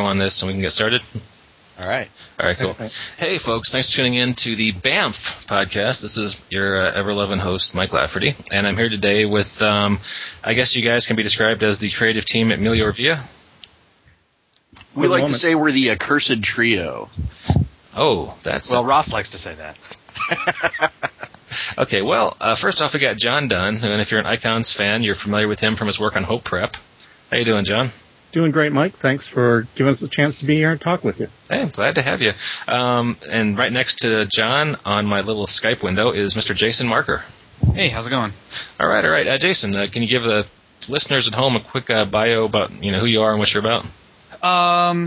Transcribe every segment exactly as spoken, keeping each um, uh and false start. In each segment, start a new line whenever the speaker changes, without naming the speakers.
on this and we can get started?
All right.
All right, cool.
Excellent.
Hey, folks, thanks for tuning in to the B A M F podcast. This is your uh, ever-loving host, Mike Lafferty, and I'm here today with, um, I guess you guys can be described as the creative team at Melior Via.
We like to say we're the accursed trio.
Oh, that's...
Well, Ross likes to say that.
Okay, well, uh, first off, we got John Dunn, and if you're an Icons fan, you're familiar with him from his work on Hope Prep. How you doing, John?
Doing great, Mike. Thanks for giving us a chance to be here and talk with you.
Hey, I'm glad to have you. Um, and right next to John on my little Skype window is Mister Jason Marker.
Hey, how's it going?
All right, all right. Uh, Jason, uh, can you give the listeners at home a quick uh, bio about you know who you are and what you're about?
Um,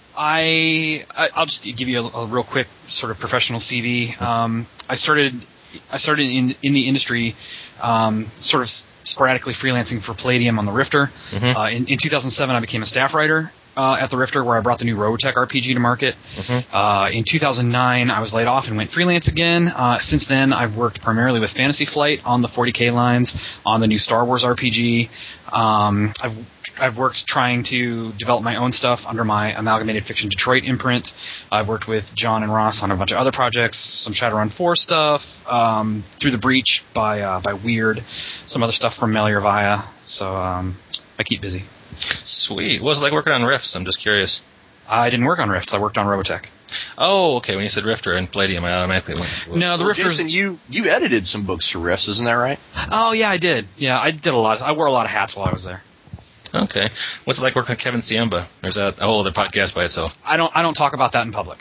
I, I I'll just give you a, a real quick sort of professional C V. Um, I started I started in in the industry, um, sort of sporadically freelancing for Palladium on the Rifter.
Mm-hmm.
Uh, in, in two thousand seven, I became a staff writer uh, at the Rifter, where I brought the new Robotech R P G to market.
Mm-hmm.
Uh, in two thousand nine, I was laid off and went freelance again. Uh, since then, I've worked primarily with Fantasy Flight on the forty K lines, on the new Star Wars R P G. Um, I've I've worked trying to develop my own stuff under my Amalgamated Fiction Detroit imprint. I've worked with John and Ross on a bunch of other projects, some Shadowrun four stuff, um, Through the Breach by uh, by Weird, some other stuff from Melior Via. So um, I keep busy.
Sweet. What was it like working on Rifts? I'm just curious.
I didn't work on Rifts. I worked on Robotech.
Oh, okay. When you said Rifter and Palladium, I automatically went to...
No, the
well,
Rifter's...
Jason, you, you edited some books for Rifts, isn't that right?
Oh, yeah, I did. Yeah, I did a lot. I wore a lot of hats while I was there.
Okay. What's it like working with Kevin Siemba? There's a, a whole other podcast by itself.
I don't I don't talk about that in public.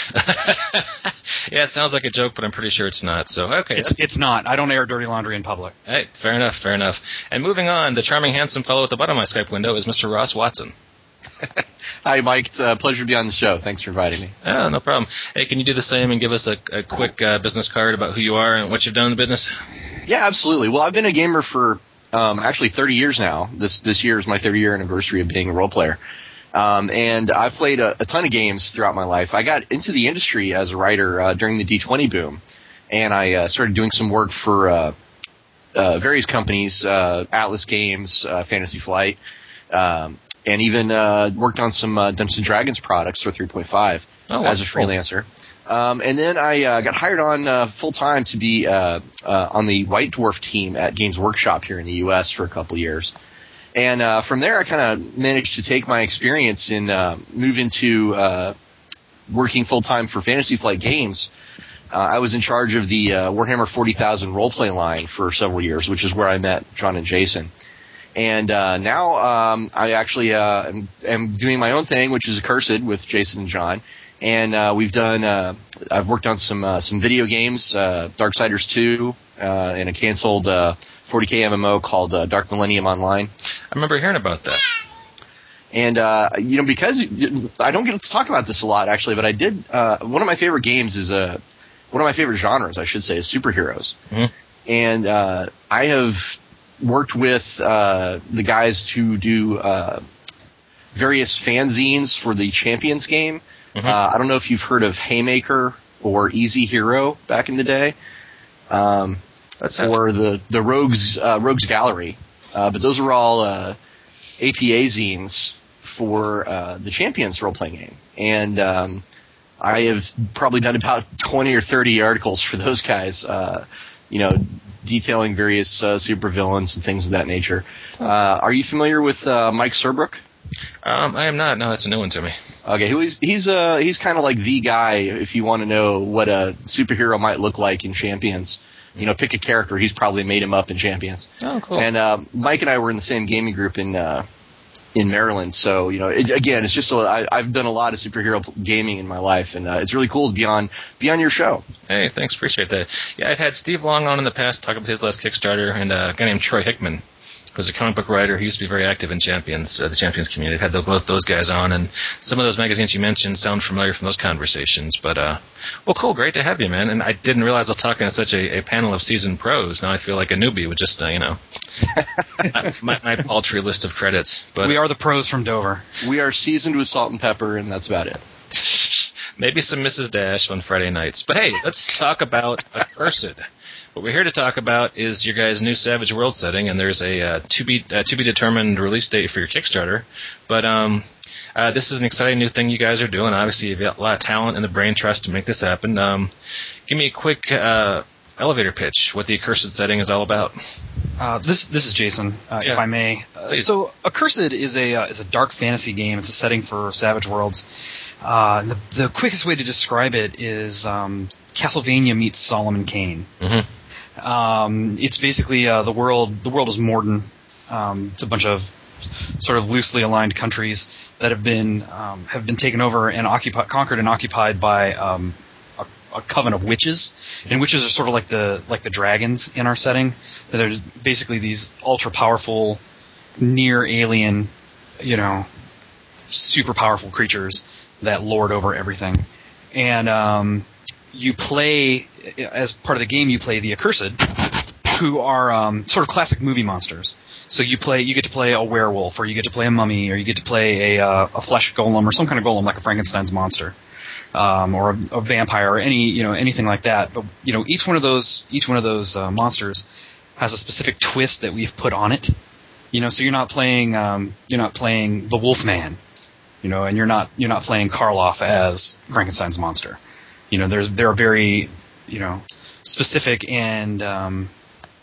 Yeah, it sounds like a joke, but I'm pretty sure it's not. So, okay.
It's it's not. I don't air dirty laundry in public.
Hey, fair enough, fair enough. And moving on, the charming, handsome fellow at the bottom of my Skype window is Mister Ross Watson.
Hi, Mike. It's a pleasure to be on the show. Thanks for inviting me.
Oh, no problem. Hey, can you do the same and give us a, a quick uh, business card about who you are and what you've done in the business?
Yeah, absolutely. Well, I've been a gamer for um, actually thirty years now. This this year is my thirty-year anniversary of being a role player. Um, and I've played a, a ton of games throughout my life. I got into the industry as a writer uh, during the D twenty boom, and I uh, started doing some work for uh, uh, various companies, uh, Atlas Games, uh, Fantasy Flight, um, and even uh, worked on some uh, Dungeons and Dragons products for three point five
oh,
as a freelancer. Um, and then I uh, got hired on uh, full-time to be uh, uh, on the White Dwarf team at Games Workshop here in the U S for a couple of years. And uh, from there, I kind of managed to take my experience and uh, move into uh, working full-time for Fantasy Flight Games. Uh, I was in charge of the uh, Warhammer forty thousand roleplay line for several years, which is where I met John and Jason. And uh, now um, I actually uh, am, am doing my own thing, which is Accursed with Jason and John. And uh, we've done. Uh, I've worked on some uh, some video games, uh, Darksiders two, uh, and a canceled uh, forty K M M O called uh, Dark Millennium Online.
I remember hearing about that.
And uh, you know, because I don't get to talk about this a lot, actually, but I did. Uh, one of my favorite games is uh, one of my favorite genres, I should say, is superheroes.
Mm-hmm. And
uh, I have worked with uh, the guys who do uh, various fanzines for the Champions game.
Mm-hmm.
Uh, I don't know if you've heard of Haymaker or Easy Hero back in the day, um,
That's
or the the Rogues uh, Rogues Gallery, uh, but those are all uh, A P A zines for uh, the Champions role-playing game, and um, I have probably done about twenty or thirty articles for those guys, uh, you know, detailing various uh, supervillains and things of that nature. Uh, are you familiar with uh, Mike Serbrook?
Um, I am not. No, that's a new one to me.
Okay, he's he's uh he's kind of like the guy if you want to know what a superhero might look like in Champions. You know, pick a character. He's probably made him up in Champions.
Oh, cool.
And uh, Mike and I were in the same gaming group in uh, in Maryland. So you know, it, again, it's just a, I, I've done a lot of superhero gaming in my life, and uh, it's really cool to be on be on your show.
Hey, thanks, appreciate that. Yeah, I've had Steve Long on in the past talk about his last Kickstarter, and uh, a guy named Troy Hickman, who's a comic book writer. He used to be very active in Champions, uh, the Champions community. I've had the, both those guys on, and some of those magazines you mentioned sound familiar from those conversations. But, uh, well, cool, great to have you, man. And I didn't realize I was talking to such a, a panel of seasoned pros. Now I feel like a newbie with just, uh, you know, my, my paltry list of credits. But
we are the pros from Dover.
We are seasoned with salt and pepper, and that's about it.
Maybe some Missus Dash on Friday nights. But, hey, let's talk about Accursed. What we're here to talk about is your guys' new Savage World setting, and there's a uh, to be uh, to be determined release date for your Kickstarter. But um, uh, this is an exciting new thing you guys are doing. Obviously, you've got a lot of talent and the brain trust to make this happen. Um, give me a quick uh, elevator pitch, what the Accursed setting is all about.
Uh, this this is Jason, uh,
Yeah.
if I may. Uh, so, Accursed is a uh, is a dark fantasy game. It's a setting for Savage Worlds. Uh, the, the quickest way to describe it is um, Castlevania meets Solomon Kane.
Mm-hmm.
Um, it's basically uh, the world. The world is Morden. Um, it's a bunch of sort of loosely aligned countries that have been um, have been taken over and occupied, conquered and occupied by um, a, a coven of witches. And witches are sort of like the like the dragons in our setting. They're basically these ultra powerful, near alien, you know, super powerful creatures that lord over everything. And um, you play, as part of the game, you play the Accursed, who are um, sort of classic movie monsters. So you play, you get to play a werewolf, or you get to play a mummy, or you get to play a, uh, a flesh golem, or some kind of golem like a Frankenstein's monster, um, or a, a vampire, or any you know anything like that. But you know each one of those each one of those uh, monsters has a specific twist that we've put on it. You know, so you're not playing um, you're not playing the Wolfman. You know, and you're not you're not playing Karloff as Frankenstein's monster. You know, there's there are very, you know, specific and um,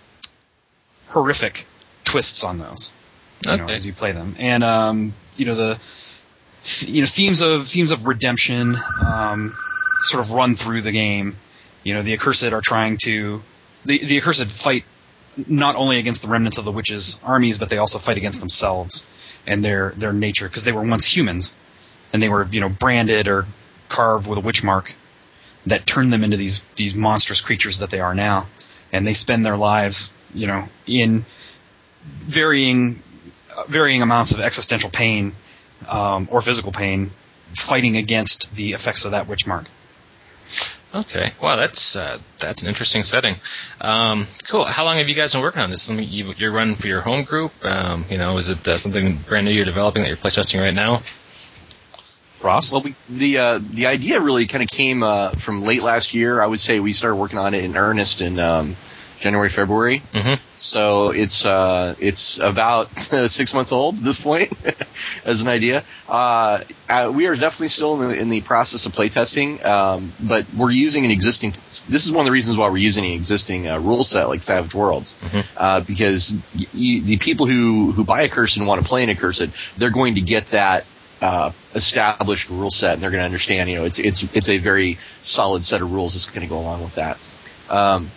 horrific twists on those. You
Okay.
know, as you play them, and um, you know the you know themes of themes of redemption um, sort of run through the game. You know, the Accursed are trying to the the Accursed fight not only against the remnants of the witches' armies, but they also fight against themselves and their their nature, because they were once humans, and they were you know branded or carved with a witch mark that turned them into these these monstrous creatures that they are now, and they spend their lives you know in varying uh, varying amounts of existential pain um, or physical pain, fighting against the effects of that witch mark.
Okay. Wow, that's uh, that's an interesting setting. Um, cool. How long have you guys been working on this? Something you, you're running for your home group? Um, you know, is it uh, something brand new you're developing that you're playtesting right now?
Ross?
Well, we, the uh, the idea really kind of came uh, from late last year. I would say we started working on it in earnest in um, January, February.
Mm-hmm.
So it's uh, it's about six months old at this point, as an idea. Uh, uh, we are definitely still in the, in the process of playtesting, um, but we're using an existing. This is one of the reasons why we're using an existing uh, rule set like Savage Worlds,
Mm-hmm.
uh, because y- y- the people who who buy Accursed and want to play an Accursed, they're going to get that uh, established rule set, and they're going to understand. You know, it's it's it's a very solid set of rules that's going to go along with that. Um,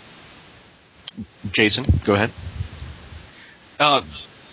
Jason, go ahead.
Uh,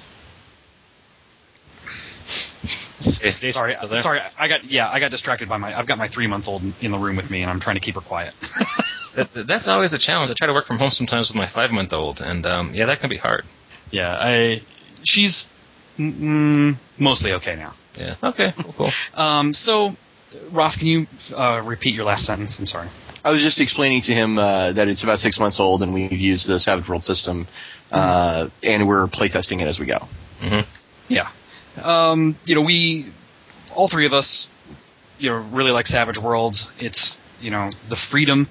Jason,
sorry,
still there?
sorry. I got yeah, I got distracted by my. I've got my three month old in the room with me, and I'm trying to keep her quiet.
That, that's always a challenge. I try to work from home sometimes with my five month old, and um, yeah, that can be hard.
yeah, I. She's mm, mostly okay now.
Yeah. Okay. Cool. Cool.
Um, so, Ross, can you uh, repeat your last sentence? I'm sorry.
I was just explaining to him uh, that it's about six months old, and we've used the Savage World system, uh, mm-hmm. and we're playtesting it as we go.
Mm-hmm.
Yeah. Um, you know, we, all three of us, you know, really like Savage Worlds. It's, you know, the freedom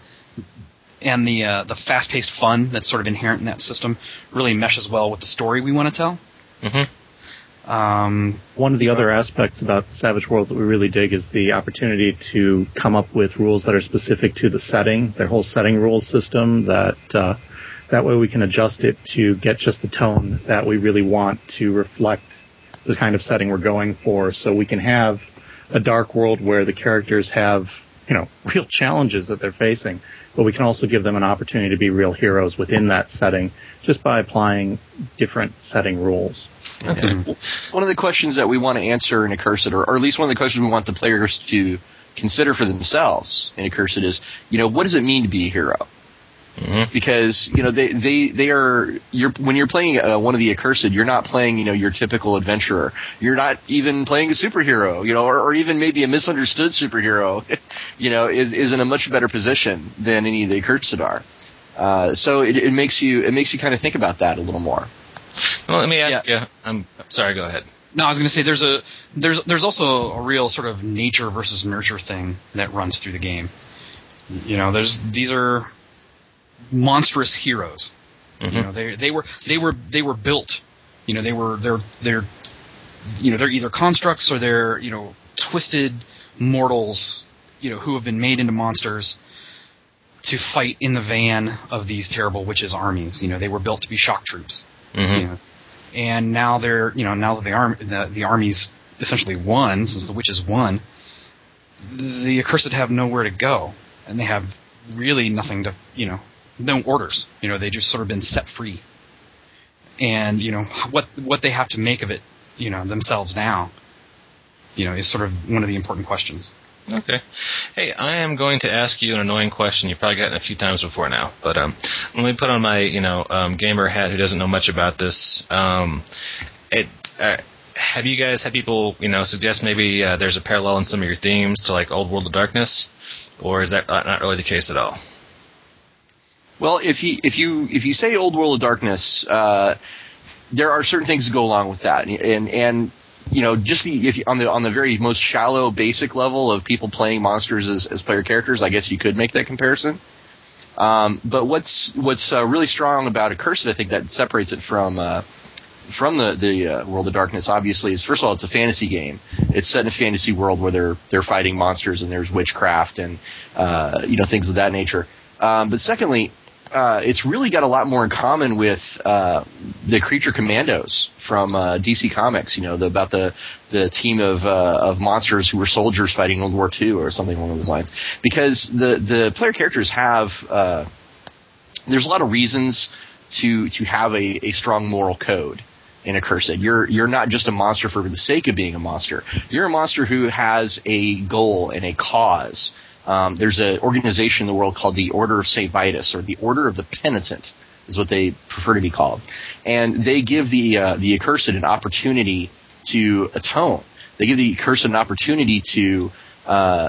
and the uh, the fast-paced fun that's sort of inherent in that system really meshes well with the story we want to tell.
Mm-hmm.
Um,
One of the other aspects about Savage Worlds that we really dig is the opportunity to come up with rules that are specific to the setting, their whole setting rules system, that uh, that way we can adjust it to get just the tone that we really want to reflect the kind of setting we're going for. So we can have a dark world where the characters have, you know, real challenges that they're facing, but we can also give them an opportunity to be real heroes within that setting just by applying different setting rules.
Okay.
One of the questions that we want to answer in Accursed, or, or at least one of the questions we want the players to consider for themselves in Accursed is, you know, what does it mean to be a hero?
Mm-hmm.
Because, you know, they, they, they are, you're, when you're playing uh, one of the Accursed, you're not playing, you know, your typical adventurer. You're not even playing a superhero, you know, or, or even maybe a misunderstood superhero, you know, is, is in a much better position than any of the Accursed are. Uh, so it, it makes you, it makes you kind of think about that a little more.
Well, let me ask
Yeah.
you. I'm sorry. Go ahead.
no, I was going to say there's a there's there's also a real sort of nature versus nurture thing that runs through the game. You know, there's these are monstrous heroes.
Mm-hmm.
You know, they they were they were they were built. You know, they were they're they're you know, they're either constructs or they're, you know, twisted mortals, you know, who have been made into monsters to fight in the van of these terrible witches' armies. You know, they were built to be shock troops.
Mm-hmm.
You know, and now they're, you know, now that the arm the, the army's essentially won, since the witches won, the accursed have nowhere to go, and they have really nothing to, you know, no orders. You know, they just sort of been set free, and you know what what they have to make of it, you know, themselves now, you know, is sort of one of the important questions.
Okay. Hey, I am going to ask you an annoying question you've probably gotten a few times before now, but um, let me put on my, you know, um, gamer hat who doesn't know much about this. Um, it, uh, have you guys had people, you know, suggest maybe uh, there's a parallel in some of your themes to like Old World of Darkness, or is that not really the case at all?
Well, if you if you if you say Old World of Darkness, uh, there are certain things that go along with that, and and. You know, just the, if you, on the on the very most shallow, basic level of people playing monsters as, as player characters, I guess you could make that comparison. Um, but what's what's uh, really strong about Accursed, I think, that separates it from uh, from the the uh, World of Darkness, obviously, is first of all, it's a fantasy game. It's set in a fantasy world where they're they're fighting monsters and there's witchcraft and uh, you know, things of that nature. Um, but secondly, Uh, it's really got a lot more in common with uh, the Creature Commandos from uh, D C Comics. You know, the, about the the team of uh, of monsters who were soldiers fighting World War Two or something along those lines. Because the the player characters have uh, there's a lot of reasons to to have a, a strong moral code in Accursed. You're you're not just a monster for the sake of being a monster. You're a monster who has a goal and a cause. Um, there's an organization in the world called the Order of Saint Vitus, or the Order of the Penitent, is what they prefer to be called. And they give the uh, the accursed an opportunity to atone. They give the accursed an opportunity to uh,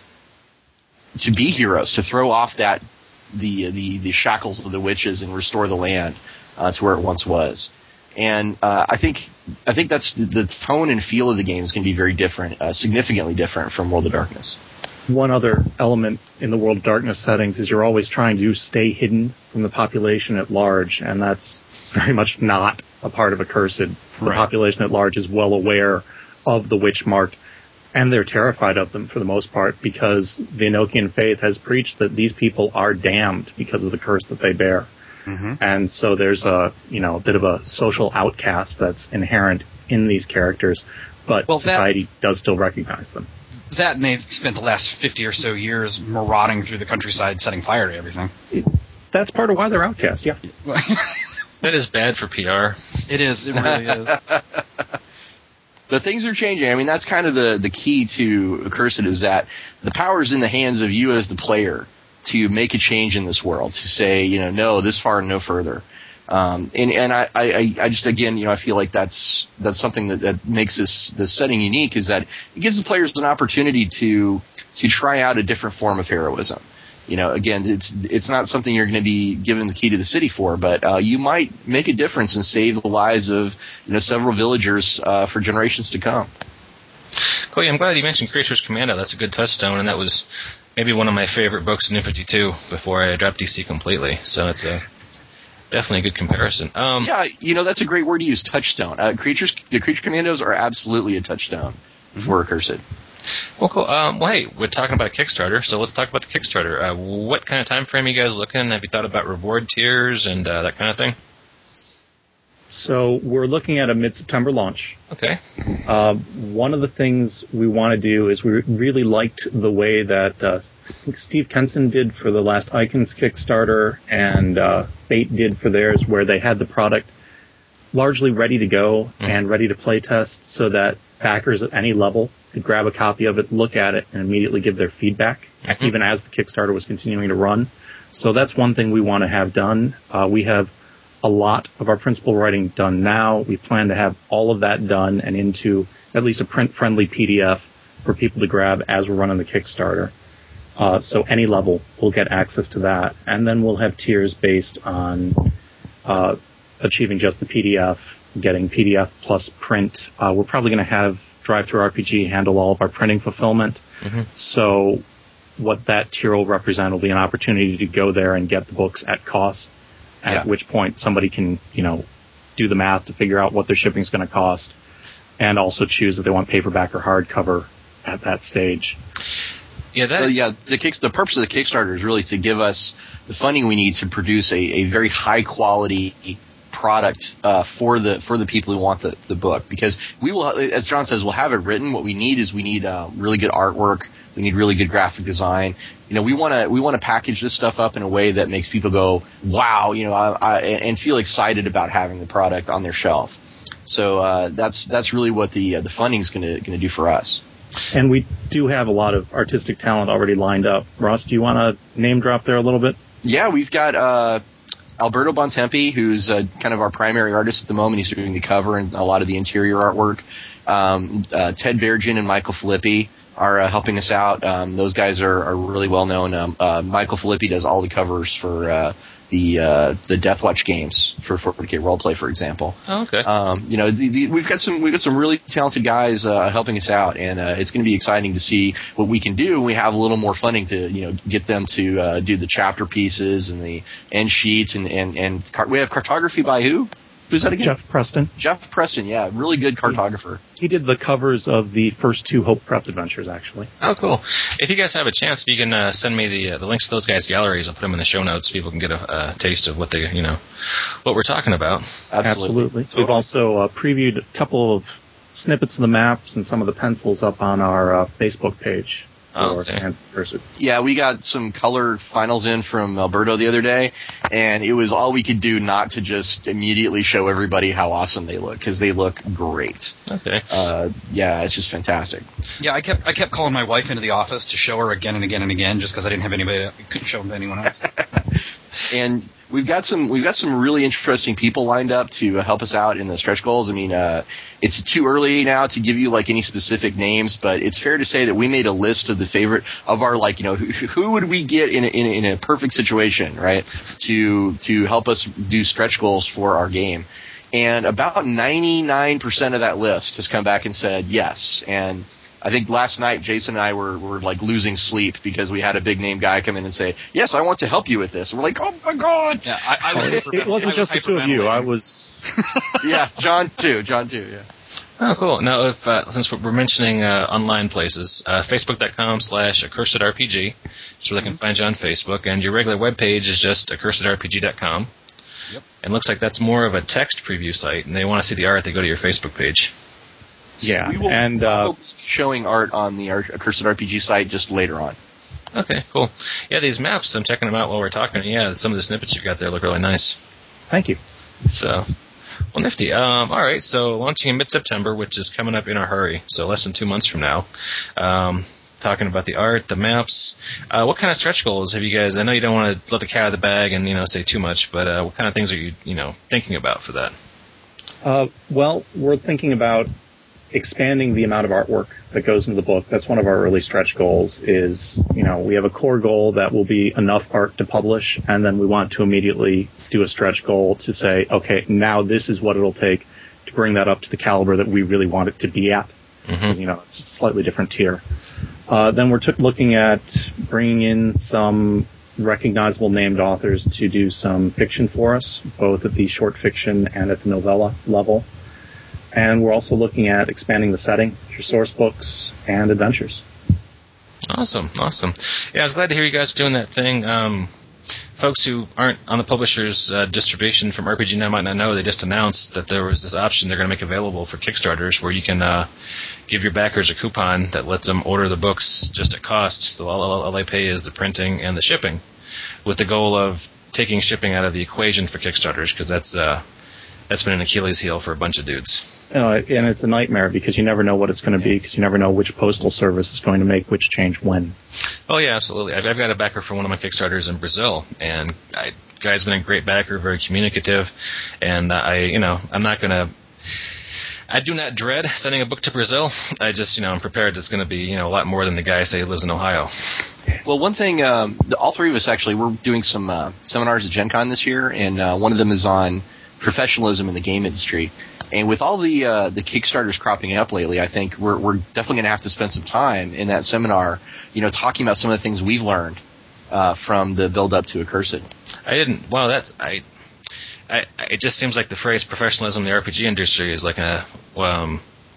to be heroes, to throw off that the the the shackles of the witches and restore the land uh, to where it once was. And uh, I think I think that's the tone and feel of the game is going to be very different, uh, significantly different from World of Darkness.
One other element in the World of Darkness settings is you're always trying to stay hidden from the population at large, and that's very much not a part of Accursed. The
Right.
population at large is well aware of the witch mark, and they're terrified of them for the most part, because the Enochian faith has preached that these people are damned because of the curse that they bear.
Mm-hmm.
And so there's a, you know, a bit of a social outcast that's inherent in these characters, but
Well,
society that- does still recognize them.
That and they've spent the last fifty or so years marauding through the countryside, setting fire to everything.
That's part of why they're outcast, yeah.
That is bad for P R.
It is. It really is.
But things are changing. I mean, that's kind of the, the key to Accursed, is that the power is in the hands of you as the player to make a change in this world, to say, you know, no, this far and no further. Um, and and I, I, I just, again, you know, I feel like that's that's something that, that makes this, this setting unique, is that it gives the players an opportunity to to try out a different form of heroism. You know, again, it's it's not something you're going to be given the key to the city for, but uh, you might make a difference and save the lives of, you know, several villagers uh, for generations to come.
Cody, I'm glad you mentioned Creatures Commando. That's a good touchstone, and that was maybe one of my favorite books in New fifty-two before I dropped D C completely. So it's a definitely a good comparison. Um,
yeah, you know, that's a great word to use, touchstone. Uh, creatures, the Creature Commandos are absolutely a touchstone mm-hmm. for Accursed.
Well, cool. Um, well, hey, we're talking about a Kickstarter, so let's talk about the Kickstarter. Uh, what kind of time frame are you guys looking? Have you thought about reward tiers and uh, that kind of thing?
So we're looking at a mid-September launch.
Okay.
Uh, one of the things we want to do is we really liked the way that uh, I think Steve Kenson did for the last Icons Kickstarter, and uh, Fate did for theirs, where they had the product largely ready to go mm-hmm. and ready to play test, so that backers at any level could grab a copy of it, look at it, and immediately give their feedback, mm-hmm. even as the Kickstarter was continuing to run. So that's one thing we want to have done. Uh, we have a lot of our principal writing done now. We plan to have all of that done and into at least a print-friendly P D F for people to grab as we're running the Kickstarter. Uh, so any level will get access to that. And then we'll have tiers based on uh, achieving just the P D F, getting P D F plus print. Uh, we're probably going to have Drive-Thru R P G handle all of our printing fulfillment. Mm-hmm. So what that tier will represent will be an opportunity to go there and get the books at cost, at yeah. which point somebody can, you know, do the math to figure out what their shipping is going to cost. and also choose if they want paperback or hardcover at that stage.
Yeah, that, so, yeah. The kick, the purpose of the Kickstarter is really to give us the funding we need to produce a, a very high quality product uh, for the for the people who want the, the book. Because we will, as John says, we'll have it written. What we need is we need uh, really good artwork. We need really good graphic design. You know, we want to we want to package this stuff up in a way that makes people go, wow, you know, I, I, and feel excited about having the product on their shelf. So uh, that's that's really what the uh, the funding is going to going to do for us.
And we do have a lot of artistic talent already lined up. Ross, do you want to name drop there a little bit?
Yeah, we've got uh, Alberto Bontempi, who's uh, kind of our primary artist at the moment. He's doing the cover and a lot of the interior artwork. Um, uh, Ted Bergen and Michael Filippi are uh, helping us out. Um, those guys are, are really well known. Um, uh, Michael Filippi does all the covers for uh, the uh, the Deathwatch games for forty K Roleplay, for example.
Oh, okay.
Um, you know, the, the, we've got some we've got some really talented guys uh, helping us out, and uh, it's going to be exciting to see what we can do. We have a little more funding to you know get them to uh, do the chapter pieces and the end sheets, and and and car- we have cartography by who? Who's that again?
Jeff Preston.
Jeff Preston, yeah, really good cartographer.
He, he did the covers of the first two Hope Prep adventures, actually.
Oh, cool. If you guys have a chance, if you can uh, send me the uh, the links to those guys' galleries, I'll put them in the show notes. People can get a uh, taste of what they, you know, what we're talking about.
Absolutely. Absolutely. We've also uh, previewed a couple of snippets of the maps and some of the pencils up on our uh, Facebook page.
Oh, okay.
Yeah, we got some color finals in from Alberto the other day, and it was all we could do not to just immediately show everybody how awesome they look, because they look great.
Okay.
Uh, yeah, it's just fantastic.
Yeah, I kept I kept calling my wife into the office to show her again and again and again, just because I didn't have anybody, I couldn't show them to anyone else.
And we've got some we've got some really interesting people lined up to help us out in the stretch goals. I mean, uh, it's too early now to give you like any specific names, but it's fair to say that we made a list of the favorite of our like you know who, who would we get in a, in a, in a perfect situation, right? To to help us do stretch goals for our game, and about ninety-nine percent of that list has come back and said yes. And I think last night Jason and I were, were like losing sleep because we had a big name guy come in and say, yes, I want to help you with this. And we're like, oh my God.
Yeah, I, I was
it, it wasn't just the two of you. I was.
Yeah, John too. John too, yeah.
Oh, cool. Now, if uh, since we're mentioning uh, online places, uh, facebook.com slash accursedrpg is where they can find you on Facebook, and your regular webpage is just accursedrpg dot com.
Yep.
And it looks like that's more of a text preview site, and they want to see the art, they go to your Facebook page.
Yeah,
we will
and uh,
be showing art on the Accursed R P G site just later on.
Okay, cool. Yeah, these maps, I'm checking them out while we're talking. Yeah, some of the snippets you got there look really nice.
Thank you.
So, well, nifty. Um, all right, so launching in mid-September, which is coming up in a hurry, so less than two months from now. Um, talking about the art, the maps. Uh, what kind of stretch goals have you guys? I know you don't want to let the cat out of the bag and you know say too much, but uh, what kind of things are you you know thinking about for that?
Uh, well, we're thinking about expanding the amount of artwork that goes into the book. That's one of our early stretch goals is, you know, we have a core goal that will be enough art to publish, and then we want to immediately do a stretch goal to say, okay, now this is what it'll take to bring that up to the caliber that we really want it to be at. Mm-hmm. You know, it's a slightly different tier. Uh, then we're t- looking at bringing in some recognizable named authors to do some fiction for us, both at the short fiction and at the novella level. And we're also looking at expanding the setting through source books and adventures.
Awesome, awesome. Yeah, I was glad to hear you guys doing that thing. Um, folks who aren't on the publisher's uh, distribution from R P G Now might not know, they just announced that there was this option they're going to make available for Kickstarters where you can uh, give your backers a coupon that lets them order the books just at cost. So all, all, all they pay is the printing and the shipping, with the goal of taking shipping out of the equation for Kickstarters, because that's uh, that's been an Achilles heel for a bunch of dudes.
Uh, and it's a nightmare because you never know what it's going to be, because you never know which postal service is going to make which change when.
Oh, yeah, absolutely. I've, I've got a backer for one of my Kickstarters in Brazil, and I, guy's been a great backer, very communicative, and I, you know, I'm not going to... I do not dread sending a book to Brazil. I just, you know, I'm prepared it's going to be, you know, a lot more than the guy say who lives in Ohio.
Well, one thing, um, the, all three of us actually, we're doing some uh, seminars at Gen Con this year, and uh, one of them is on professionalism in the game industry. And with all the uh, the Kickstarters cropping up lately, I think we're we're definitely going to have to spend some time in that seminar, you know, talking about some of the things we've learned uh, from the build up to Accursed.
I didn't. Well, that's I. I. It just seems like the phrase professionalism in the R P G industry is like a um,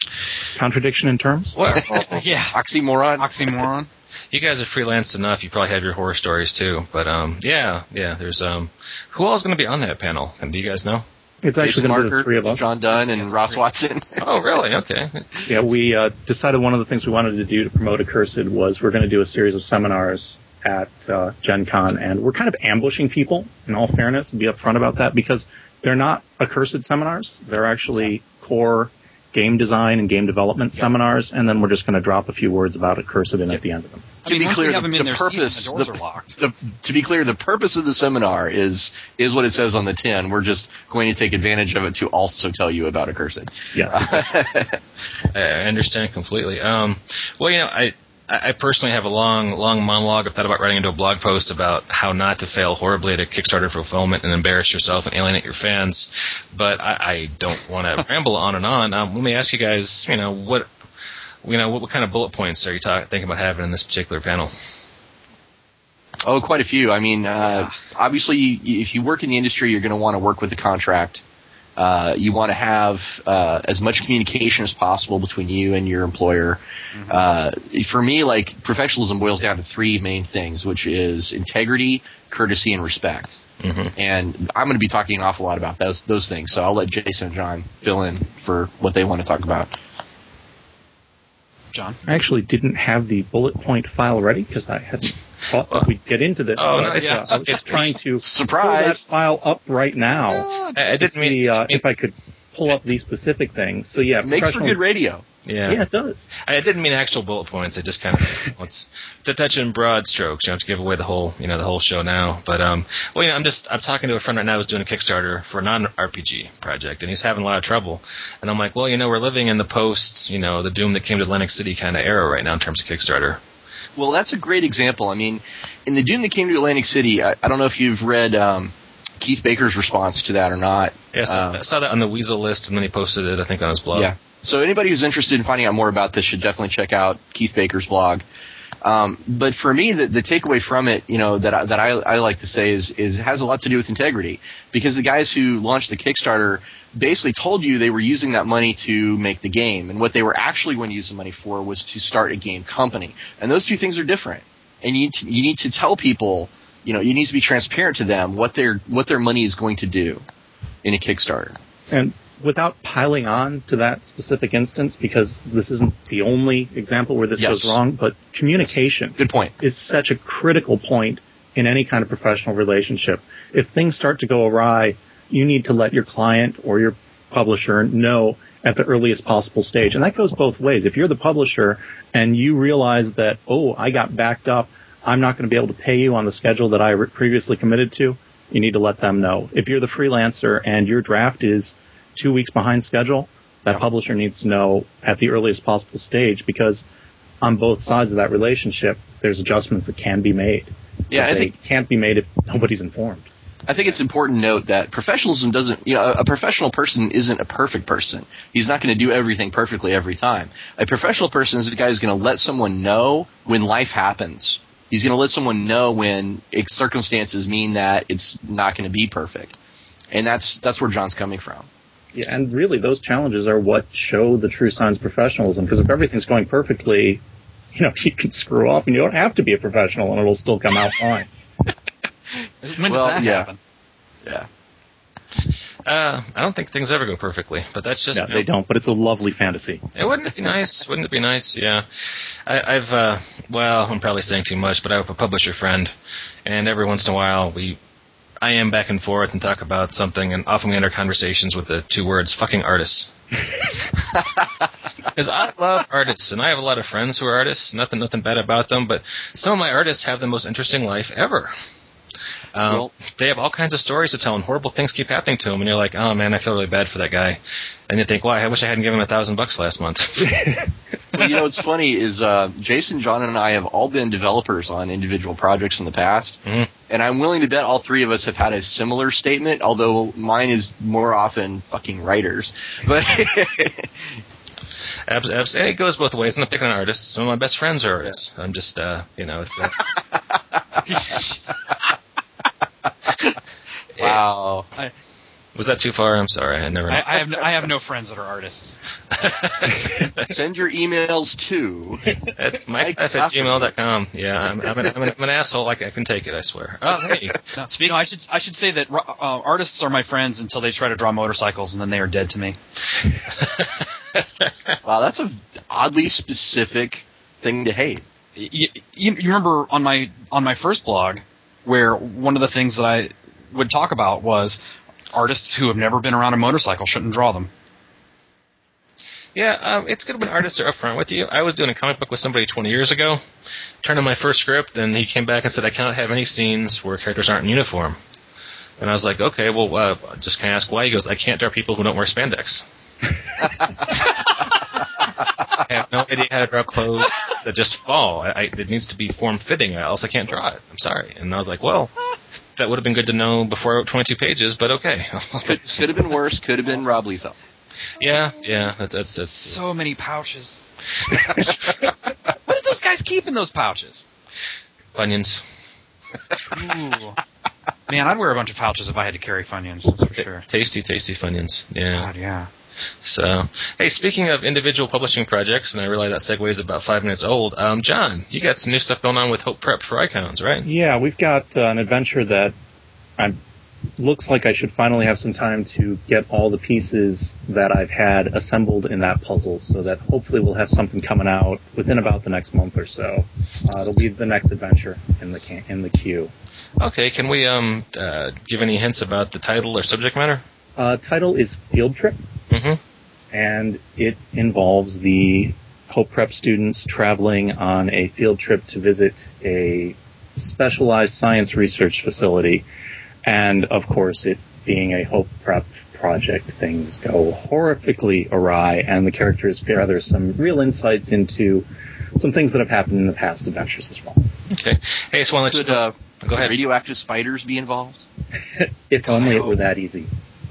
Contradiction in terms?
Well,
yeah.
Oxymoron.
Oxymoron.
You guys are freelance enough. You probably have your horror stories too. But um, yeah, yeah. There's um, who all is going to be on that panel? And do you guys know?
It's actually going to be the three of us.
John Dunn,
Yes,
and
yes,
Ross
three.
Watson.
Oh, really? Okay.
Yeah, we uh, decided one of the things we wanted to do to promote Accursed was we're going to do a series of seminars at uh, Gen Con, and we're kind of ambushing people, in all fairness, and be upfront about that, because they're not Accursed seminars. They're actually core game design and game development
Yep.
seminars, and then we're just going to drop a few words about Accursed in at the end of them.
I mean,
to be
once
clear,
we have
the,
them in
the
their
purpose,
seats and the doors
the,
are locked.
the, to be clear, the purpose of the seminar is is what it says on the tin. We're just going to take advantage of it to also tell you about Accursed.
Yes, exactly.
I understand completely. Um, well, you know, I I personally have a long, long monologue I've thought about writing into a blog post about how not to fail horribly at a Kickstarter fulfillment and embarrass yourself and alienate your fans. But I, I don't want to ramble on and on. Um, let me ask you guys, you know, what, you know, what, what kind of bullet points are you talk, thinking about having in this particular panel?
Oh, quite a few. I mean, uh,
Yeah.
obviously, you, if you work in the industry, you're going to want to work with the contract. Uh, you want to have uh, as much communication as possible between you and your employer. Mm-hmm. Uh, for me, like, professionalism boils down to three main things, which is integrity, courtesy, and respect. Mm-hmm. And I'm going to be talking an awful lot about those those things, so I'll let Jason and John fill in for what they want to talk about.
John?
I actually didn't have the bullet point file ready because I hadn't thought that we'd get into this.
Oh,
but
no,
it's,
yeah.
uh, I was just trying to
Surprise.
pull that file up right now
I, I
to
didn't
see
mean,
uh,
mean
if I could pull up these specific things. So yeah,
it makes for good radio.
Yeah.
Yeah, it does.
I didn't mean actual bullet points. I just kind of it's to touch in broad strokes. You don't have to give away the whole, you know, the whole show now. But um, well, you know, I'm just I'm talking to a friend right now who's doing a Kickstarter for a non-R P G project, and he's having a lot of trouble. And I'm like, well, you know, we're living in the post, you know, the Doom that came to Atlantic City kind of era right now in terms of Kickstarter.
Well, that's a great example. I mean, in the Doom that came to Atlantic City, I, I don't know if you've read um, Keith Baker's response to that or not.
Yes,
um,
I saw that on the Weasel list, and then he posted it, I think, on his blog.
Yeah. So anybody who's interested in finding out more about this should definitely check out Keith Baker's blog. Um, but for me, the, the takeaway from it, you know, that I, that I, I like to say is is it has a lot to do with integrity, because the guys who launched the Kickstarter basically told you they were using that money to make the game, and what they were actually going to use the money for was to start a game company. And those two things are different. And you need to, you need to tell people, you know, you need to be transparent to them what their what their money is going to do in a Kickstarter.
And without piling on to that specific instance, because this isn't the only example where this
Yes.
goes wrong, but communication
Good point.
is such a critical point in any kind of professional relationship. If things start to go awry, you need to let your client or your publisher know at the earliest possible stage. And that goes both ways. If you're the publisher and you realize that, oh, I got backed up, I'm not going to be able to pay you on the schedule that I re- previously committed to, you need to let them know. If you're the freelancer and your draft is two weeks behind schedule, that yeah. publisher needs to know at the earliest possible stage, because on both sides of that relationship, there's adjustments that can be made.
Yeah, I
they
think
can't be made if nobody's informed.
I think it's important to note that professionalism doesn't, you know, a professional person isn't a perfect person. He's not going to do everything perfectly every time. A professional person is the guy who's going to let someone know when life happens. He's going to let someone know when circumstances mean that it's not going to be perfect. And that's that's where John's coming from.
Yeah, and really those challenges are what show the true signs of professionalism, because if everything's going perfectly, you know, you can screw off and you don't have to be a professional and it'll still come out fine.
When
well,
does that
yeah.
happen?
Yeah.
Uh, I don't think things ever go perfectly, but that's just...
No, they don't, but it's a lovely fantasy.
Yeah, wouldn't it be nice? Wouldn't it be nice? Yeah. I, I've, uh, well, I'm probably saying too much, but I have a publisher friend, and every once in a while we... I am back and forth and talk about something, and often we end our conversations with the two words, fucking artists. Because I love artists, and I have a lot of friends who are artists, nothing nothing bad about them, but some of my artists have the most interesting life ever. Um, well, they have all kinds of stories to tell, and horrible things keep happening to them, and you're like, oh man, I feel really bad for that guy. And you think, well, I wish I hadn't given him a thousand bucks last month.
Well, you know what's funny is uh, Jason, John, and I have all been developers on individual projects in the past, mm-hmm. and I'm willing to bet all three of us have had a similar statement, although mine is more often fucking writers. But
Abs- abs- it goes both ways. I'm not picking on artists. Some of my best friends are artists. I'm just, uh, you know, it's... Uh,
wow.
I,
Was that too far? I'm sorry. I never.
I, I have no, I have no friends that are artists.
Send your emails to.
That's mike f at gmail dot com. Yeah, I'm, I'm, an, I'm, an, I'm an asshole. I, I can take it. I swear. Oh, hey.
No,
Speak.
no, I should I should say that uh, artists are my friends until they try to draw motorcycles, and then they are dead to me.
Wow, that's a oddly specific thing to hate.
You, you, you remember on my on my first blog, where one of the things that I would talk about was artists who have never been around a motorcycle shouldn't draw them.
Yeah, um, it's good when artists are upfront with you. I was doing a comic book with somebody twenty years ago, turned in my first script, and he came back and said, I cannot have any scenes where characters aren't in uniform. And I was like, okay, well, uh, just kind of ask why. He goes, I can't draw people who don't wear spandex. I have no idea how to draw clothes that just fall. I, I, it needs to be form-fitting, or else I can't draw it. I'm sorry. And I was like, well, that would have been good to know before I wrote twenty-two pages, but okay.
Could, could have been worse. Could have been Rob Liefeld.
Yeah, yeah. That's, that's, that's
So many pouches. What did those guys keep in those pouches?
Funyuns.
Ooh. Man, I'd wear a bunch of pouches if I had to carry Funyuns, that's for sure.
Tasty, tasty Funyuns. Yeah.
God, yeah.
So, hey, speaking of individual publishing projects, and I realize that segue is about five minutes old, um, John, you got some new stuff going on with Hope Prep for Icons, right?
Yeah, we've got uh, an adventure that I'm, looks like I should finally have some time to get all the pieces that I've had assembled in that puzzle, so that hopefully we'll have something coming out within about the next month or so. Uh, it'll be the next adventure in the can- in the queue.
Okay, can we um uh, give any hints about the title or subject matter?
Uh, title is Field Trip.
Mm-hmm.
And it involves the Hope Prep students traveling on a field trip to visit a specialized science research facility. And, of course, it being a Hope Prep project, things go horrifically awry, and the characters gather some real insights into some things that have happened in the past adventures as well.
Okay. Hey, so I want to let
Could
you
uh,
Go ahead.
radioactive spiders be involved?
If only it were that easy.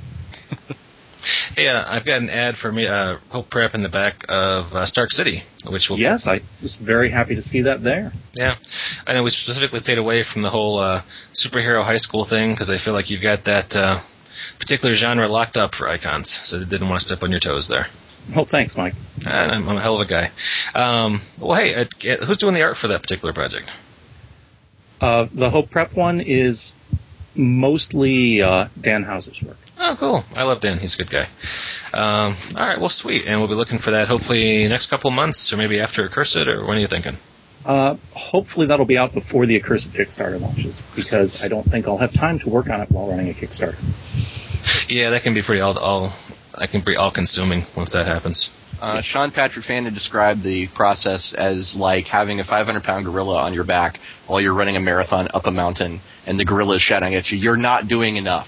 Hey, uh, I've got an ad for me, uh, Hope Prep in the back of uh, Stark City, which will.
Yes, I was very happy to see that there.
Yeah, I know we specifically stayed away from the whole uh, superhero high school thing because I feel like you've got that uh, particular genre locked up for Icons, so I didn't want to step on your toes there.
Well, thanks, Mike.
And I'm, I'm a hell of a guy. Um, well, hey, uh, who's doing the art for that particular project?
Uh, the Hope Prep one is mostly uh, Dan Houser's work.
Oh, cool. I love Dan. He's a good guy. Um, all right, well, sweet. And we'll be looking for that hopefully next couple months or maybe after Accursed, or when are you thinking?
Uh, hopefully that'll be out before the Accursed Kickstarter launches, because I don't think I'll have time to work on it while running a Kickstarter.
Yeah, that can be pretty all, all that can be all-consuming once that happens.
Uh, Sean Patrick Fannin described the process as like having a five hundred pound gorilla on your back while you're running a marathon up a mountain, and the gorilla is shouting at you, "You're not doing enough."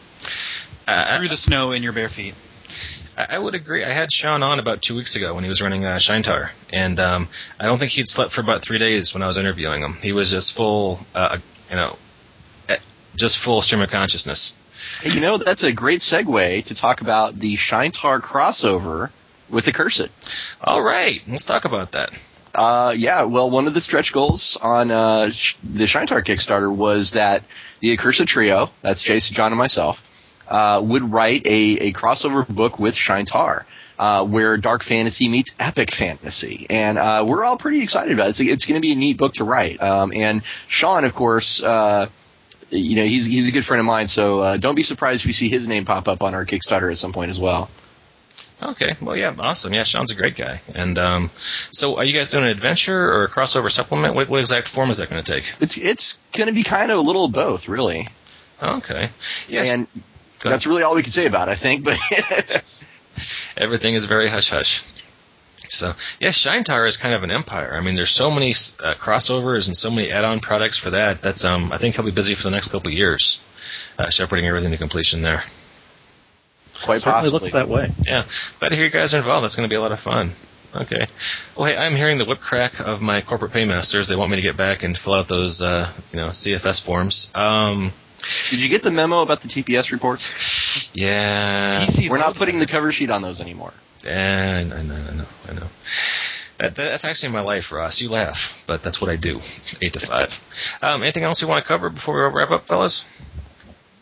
Uh,
Through the snow in your bare feet.
I, I would agree. I had Sean on about two weeks ago when he was running uh, Shine Tower, and um, I don't think he'd slept for about three days when I was interviewing him. He was just full, uh, you know, just full stream of consciousness.
Hey, you know, that's a great segue to talk about the Shine Tower crossover with Accursed.
All right, let's talk about that.
Uh, yeah, well, one of the stretch goals on uh, sh- the Shine Tower Kickstarter was that the Accursed Trio, that's Jason, John, and myself, uh, would write a, a crossover book with Shine Tower, uh, where dark fantasy meets epic fantasy. And uh, we're all pretty excited about it. It's, it's going to be a neat book to write. Um, and Sean, of course, uh, you know, he's he's a good friend of mine, so uh, don't be surprised if you see his name pop up on our Kickstarter at some point as well.
Okay, well, yeah, awesome. Yeah, Sean's a great guy. And um, so are you guys doing an adventure or a crossover supplement? What, what exact form is that going to take?
It's it's going to be kind of a little of both, really.
Okay. Yeah.
And that's really all we can say about it, I think. But
everything is very hush-hush. So, yeah, Shine Tower is kind of an empire. I mean, there's so many uh, crossovers and so many add-on products for that. That's um, I think he'll be busy for the next couple of years, uh, shepherding everything to completion there.
Quite
Certainly
possibly.
looks that way.
Yeah, glad to hear you guys are involved. That's going to be a lot of fun. Okay. Well, hey, I'm hearing the whip crack of my corporate paymasters. They want me to get back and fill out those, uh, you know, C F S forms. Um,
Did you get the memo about the T P S reports?
Yeah.
P C
We're not
load
putting
letter.
the cover sheet on those anymore.
Yeah, I know, I know, I know. That, that's actually my life, Ross. You laugh, but that's what I do, eight to five. Um, anything else you want to cover before we wrap up, fellas?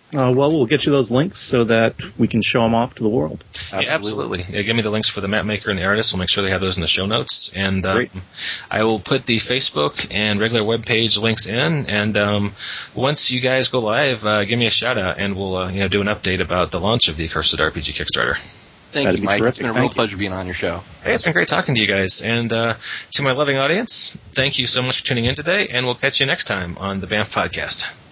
Uh, well, we'll get you those links so that we can show them off to the world.
Absolutely. Yeah, absolutely. Yeah, give me the links for the map maker and the artist. We'll make sure they have those in the show notes. And um, I will put the Facebook and regular web page links in. And um, once you guys go live, uh, give me a shout out, and we'll uh, you know do an update about the launch of the Accursed R P G Kickstarter.
Thank
That'd
you, Mike.
terrific.
It's been a
Thank
real
you.
pleasure being on your show.
Hey, it's been great talking to you guys. And uh, to my loving audience, thank you so much for tuning in today, and we'll catch you next time on the B A M F Podcast.